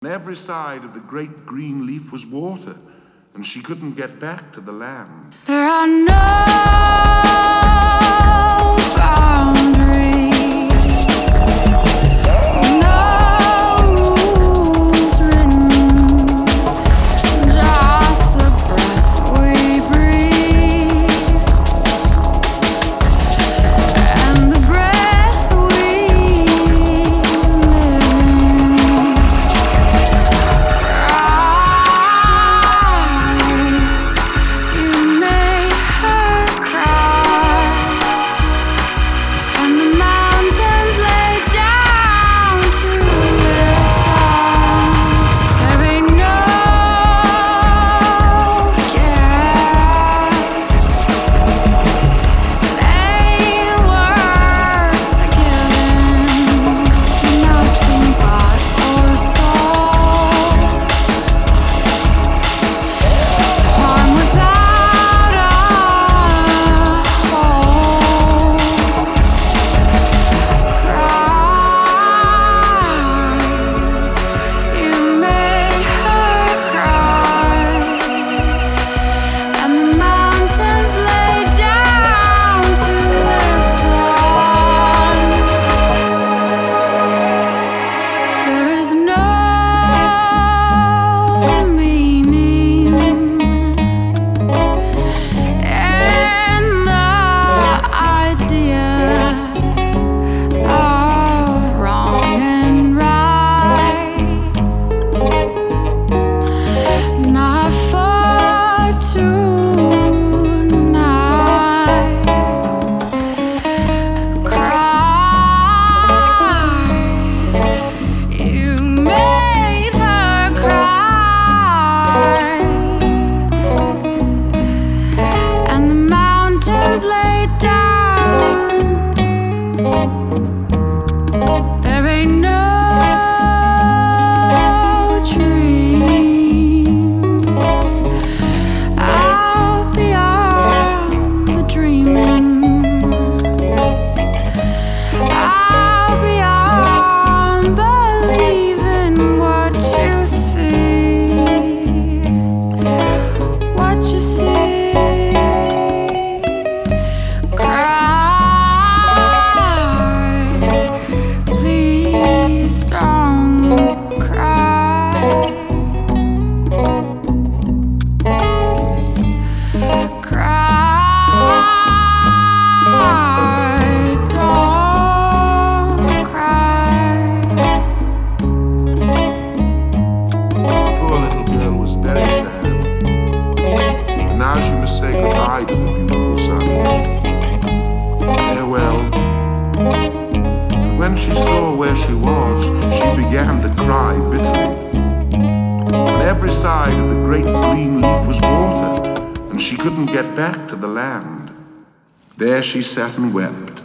On every side of the great green leaf was water, and she couldn't get back to the land. There are no boundaries, no rules written, just the breath we breathe, and the breath we live in. You made her cry, and the mountains lay down to listen. There ain't no guess, it ain't worth the killing. Nothing but our soul. Harm without a hope. Cry, you made her cry, and the mountains lay down to listen. There is no meaning and the idea of wrong and right, not for tonight. Cry, you made her cry, and the mountains lay down. There ain't no dreams out beyond the dreaming, out beyond believing what you see, what you see. Cry, please don't cry. Cry, don't cry. Poor little girl was very sad, and now she must say goodbye to the beautiful sun. Farewell. And when she saw where she was, she began to cry bitterly. On every side of the great green leaf was water, and she couldn't get back to the land. There she sat and wept,